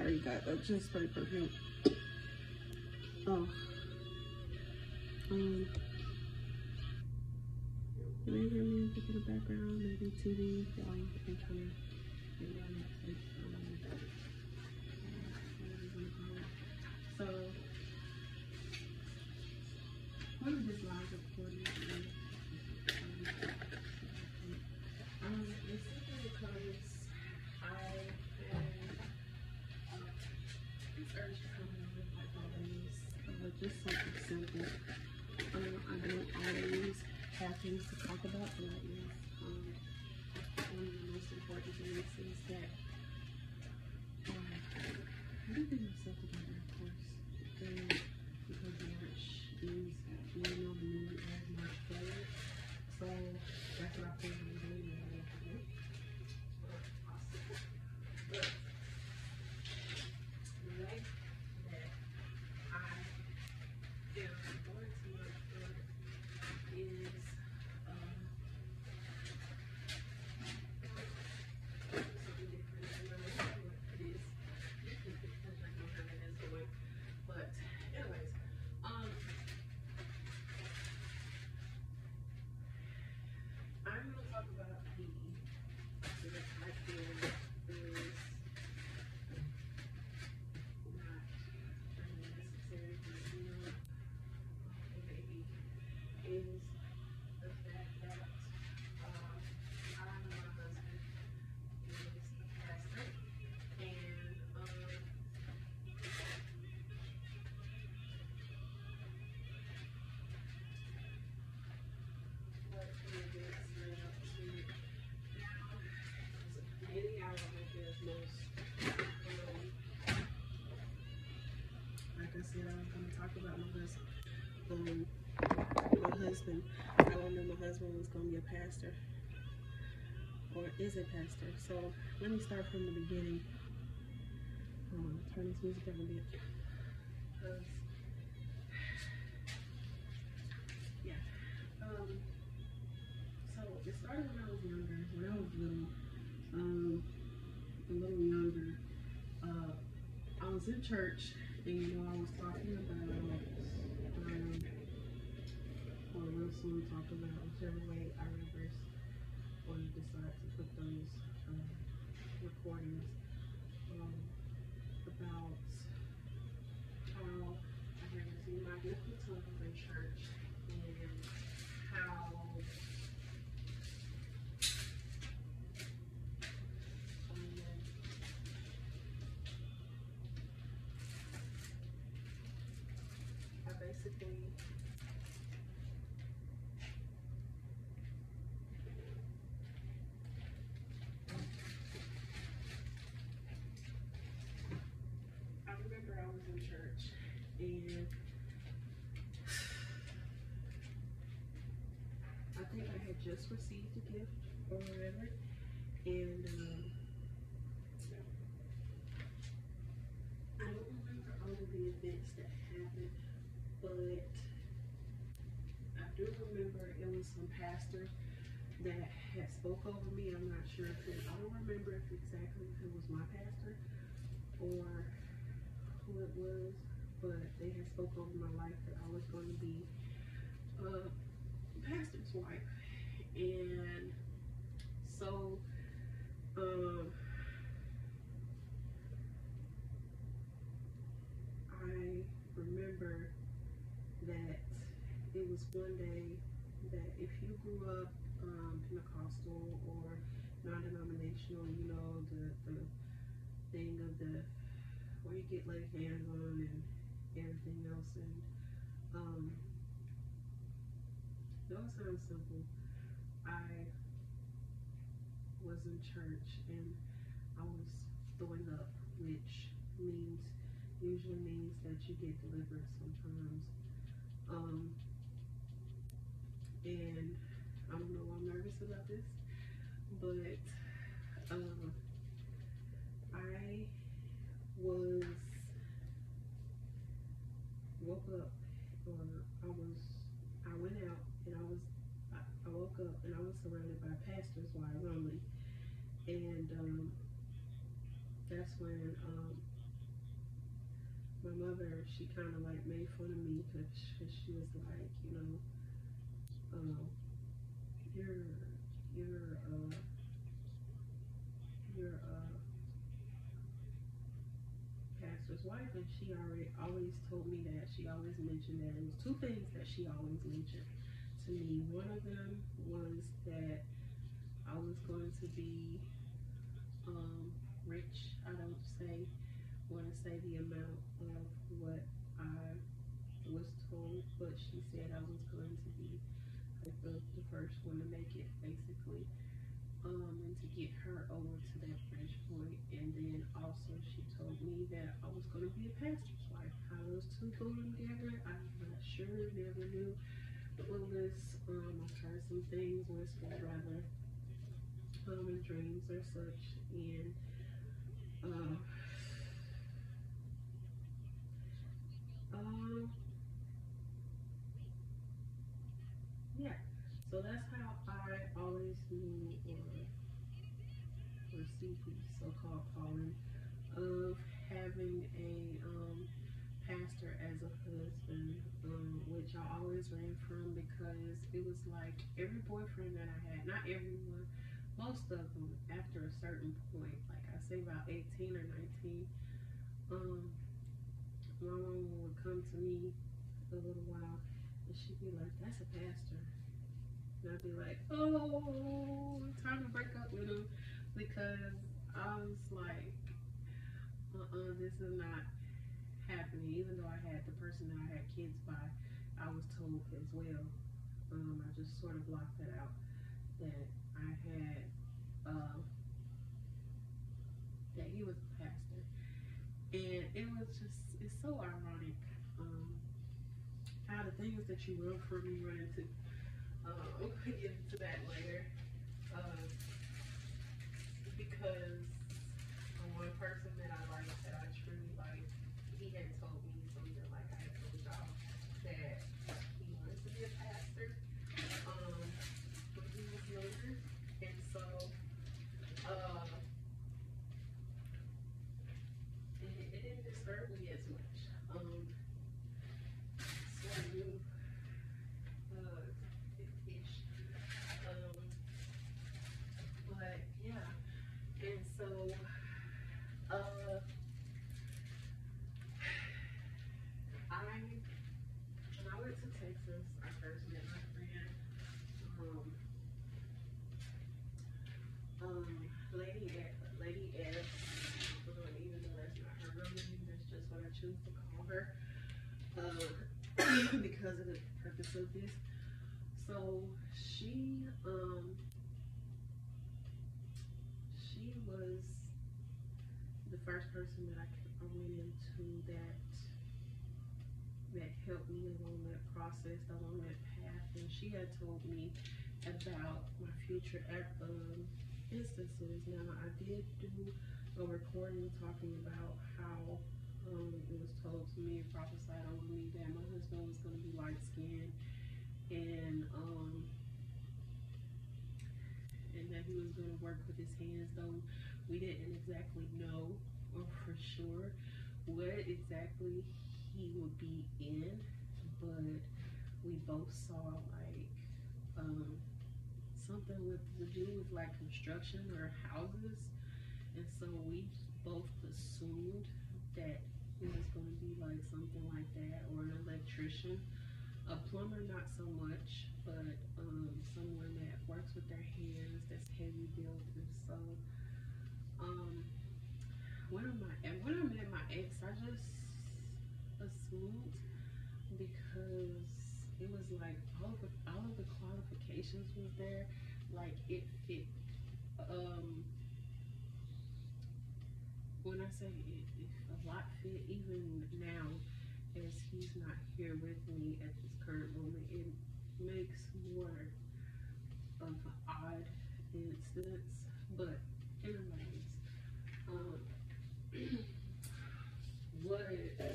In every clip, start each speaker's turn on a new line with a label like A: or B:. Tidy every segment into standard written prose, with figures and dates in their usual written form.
A: already got a just spray perfume. Oh. You may hear music in the background, maybe TV, y'all. I'm trying to figure out Netflix. So, one of this live recording is simply because I had this urge to come in with like always, just something simple. I don't always have things to talk about, but that is one of the most important things is that everything is set together, of course, and because March is being on the new as March forward, so that's what I plan on doing. Like I said, I'm going to talk about my husband. I don't know my husband was going to be a pastor or is a pastor. So let me start from the beginning. Turn this music down a bit. Yeah. So it started when I was younger. When I was little, a little younger. I was in church, and I was talking about, or we'll soon talk about whichever way I reverse or decide to put those recordings about how I had received my gift of tongues in church and how basically I remember I was in church and I think I had just received a gift or whatever, and I don't remember all of the events that happened, but I do remember it was some pastor that had spoke over me. I'm not sure if I don't remember if exactly if it was my pastor or who it was, but they had spoke over my life that I was going to be a pastor's wife. And so I remember that it was one day that if you grew up Pentecostal or non-denominational, the thing of the where you get laid hands on and everything else, and it all sounds simple. I was in church and I was throwing up, which usually means that you get delivered sometimes. And I don't know why I'm nervous about this, but I woke up, or I went out and I woke up and I was surrounded by pastors' wives only, and that's when my mother, she kind of like made fun of me because she was like, you know, uh, you're you're you're pastor's wife, and she already always told me that. She always mentioned that. It was two things that she always mentioned to me. One of them was that I was going to be rich. I don't want to say the amount of what I was told, but she said I was going to be like the first one to make it, basically, and to get her over to that rich point. And then also she told me that I was going to be a pastor's wife. How those two go together, I'm not sure. Never knew. Clueless. I've heard some things where it's rather in dreams or such, and uh, um, yeah. So that's how I always knew or received the so-called calling of having a pastor as a husband, which I always ran from because it was like every boyfriend that I had, not everyone, most of them, after a certain point, like I say about 18 or 19, my mom would come to me a little while and she'd be like, "That's a pastor." And I'd be like, "Oh, time to break up with him," because I was like, this is not happening. Even though I had the person that I had kids by, I was told as well. I just sort of blocked that out, that I had, that he was a pastor. And it was just, it's so ironic, how the things that you run from, you run into. We'll get into that later, because one person that I like, that I truly like, he had told me something like I had told y'all, that he wanted to be a pastor when he was younger. And so it didn't disturb me as much. So ish. But yeah, and so when I went to Texas, I first met my friend, Lady S, even though that's not her real name, that's just what I choose to call her, because of the purpose of this. So she was the first person that I went into that helped me along that process, along that path. And she had told me about my future instances. Now, I did do a recording talking about how it was told to me and prophesied over me that my husband was going to be light skinned, and that he was going to work with his hands, though we didn't exactly know or for sure what exactly he would be in, but we both saw like something to do with like construction or houses, and so we both assumed that it was going to be like something like that, or an electrician. A plumber, not so much, but someone that works with their hands, that's heavy building. So when I met my ex, I just assumed, because it was like all of the qualifications was there, like it fit. When I say it a lot fit, even now, as he's not here with me at this current moment, it makes more of an odd instance. But anyways, what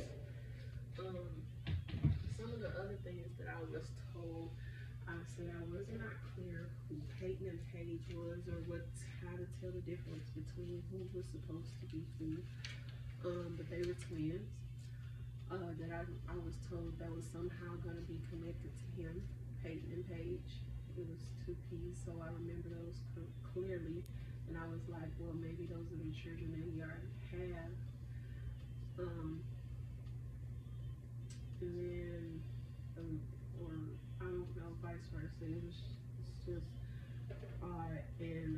A: some of the other things that I was told, I said I was not clear who Peyton and Paige was, or how to tell the difference between who was supposed to be who. But they were twins. that I was told that was somehow going to be connected to him, Peyton and Paige. It was two P's, so I remember those clearly. And I was like, well, maybe those are the children that we already have. And then, or I don't know, vice versa. It's just odd. And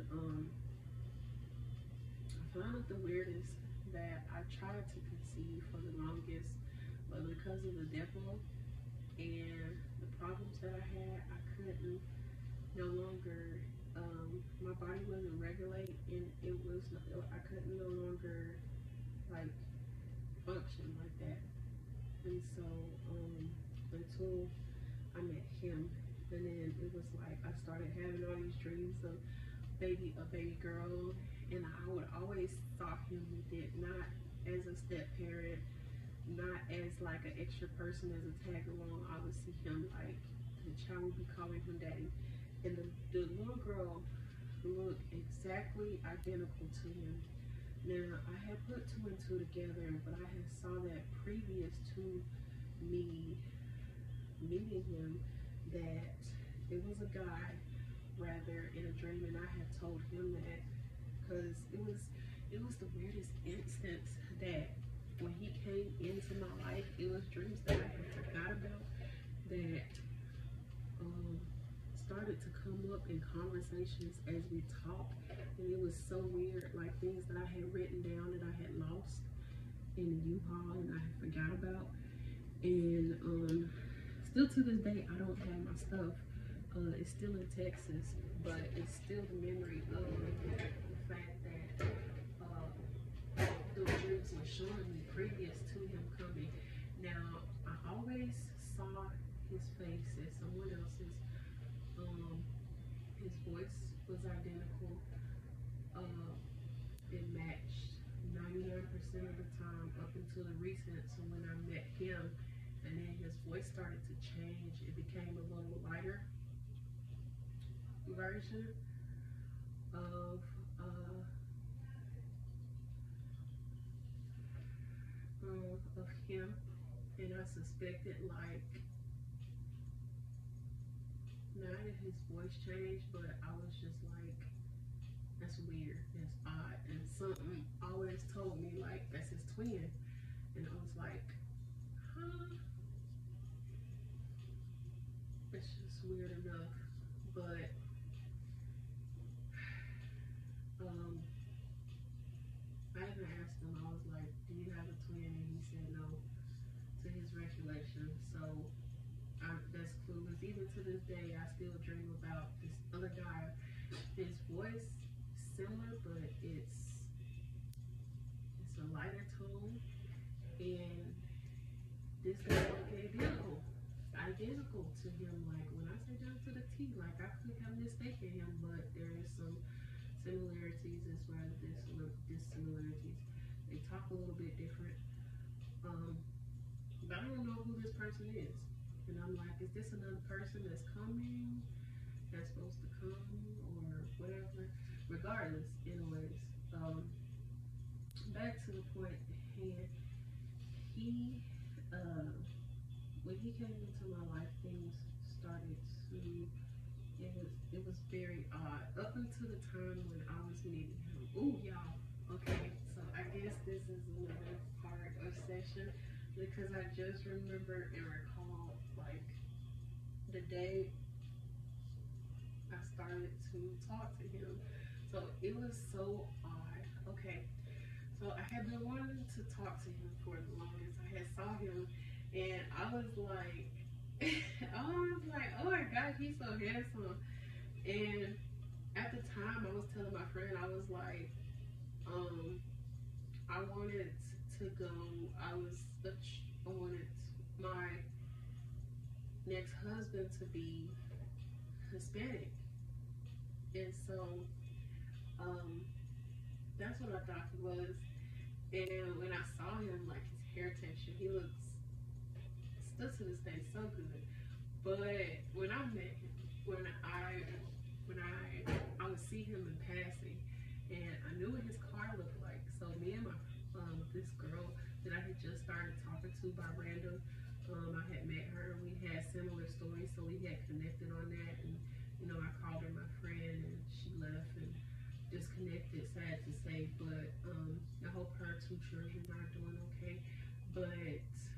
A: I found it the weirdest that I tried to conceive for the longest, but because of the depot and the problems that I had, I couldn't no longer, my body wasn't regulate, and I couldn't no longer like function like that. And so until I met him, and then it was like I started having all these dreams of a baby girl, and I would always saw him with it, not as a step parent, not as like an extra person as a tag along. I would see him like the child would be calling him daddy, and the little girl looked exactly identical to him. Now I had put two and two together, but I had saw that previous to me meeting him that it was a guy rather in a dream, and I had told him that because it was the weirdest instance that when he came into my life, it was dreams that I had forgot about that started to come up in conversations as we talked, and it was so weird, like things that I had written down that I had lost in the U-Haul and I had forgot about. And still to this day, I don't have my stuff. It's still in Texas, but it's still the memory of the fact that those dreams were showing me previous to him coming. Now, I always saw his face as someone else's. His voice was identical. It matched 99% of the time up until the recent. So when I met him, and then his voice started to change, it became a little lighter version of him, and I suspected like not that his voice changed, but I was just like, that's weird, that's odd, and something always told me like that's his twin, and I was like, huh, it's just weird enough. But I even asked him, I was like, do you have a twin? And he said no, to his recollection. So that's clueless. Even to this day, I still dream about this other guy. His voice similar, but it's a lighter tone, and this guy look identical to him. Like when I say down to the T, like I could have mistaken him, but there is some similarities as well as dissimilarities. They talk a little bit different, but I don't know who this person is. And I'm like, is this another person that's coming, that's supposed to come, or whatever? Regardless, anyways, back to the point at hand. When he came into my life, things started to, it was very odd. Up until the time when I was meeting him. Ooh, y'all. Okay, so I guess this is another part of session, because I just remember and recall like the day I started to talk to him. So it was so odd. Okay, so I had been wanting to talk to him for the longest. I had saw him, and I was like, oh my gosh, he's so handsome. And at the time, I was telling my friend, I was like, I wanted to go. I wanted my next husband to be Hispanic, and so that's what I thought he was. And when I saw him, like his hair texture, he looks still to this day so good. But when I met him, when I would see him in passing, and I knew what his car looked like. So me and my this girl that I had just started talking to by similar stories, so we had connected on that. And you know, I called her my friend, and she left and disconnected. Sad to say, but I hope her two children are doing okay. But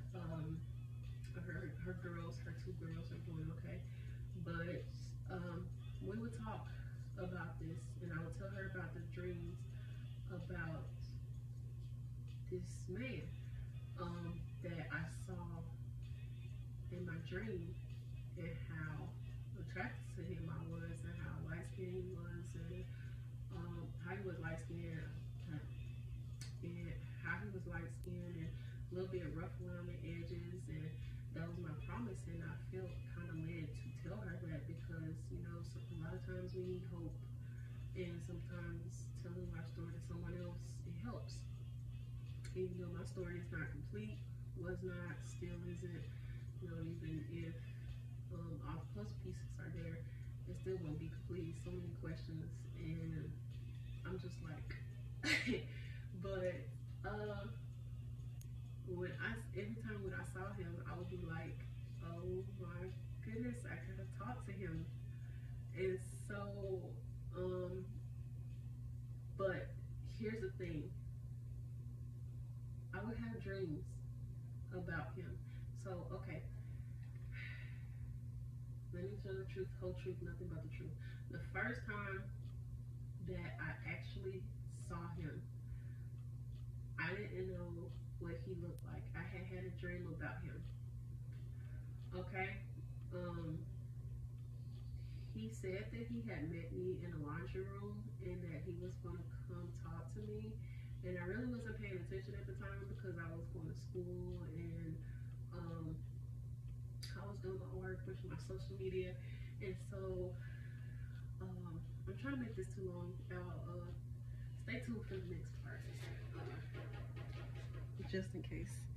A: her two girls are doing okay. But we would talk about this, and I would tell her about the dreams about this man that I saw in my dream, and how attracted to him I was, and how light skinned he was, and how he was light skinned, and how he was light skinned and a little bit rough around the edges. And that was my promise, and I felt kind of led to tell her that, because you know, so a lot of times we need hope, and sometimes telling our story to someone else, it helps. Even though my story is not complete, was not, still isn't, you know, even if all the puzzle pieces are there, it still won't be complete. So many questions, and I'm just like, but every time when I saw him, I would be like, oh my goodness, I could have talked to him. And so, but here's the thing, I would have dreams about him. So, okay, let me tell the truth, whole truth, nothing but the truth. The first time that I actually saw him, I didn't know what he looked like. I had a dream about him. Okay? He said that he had met me in a laundry room, and that he was going to come talk to me. And I really wasn't paying attention at the time, because I was going to school, and I was doing my work, pushing my social media. And so I'm trying to make this too long. Stay tuned for the next part, just in case.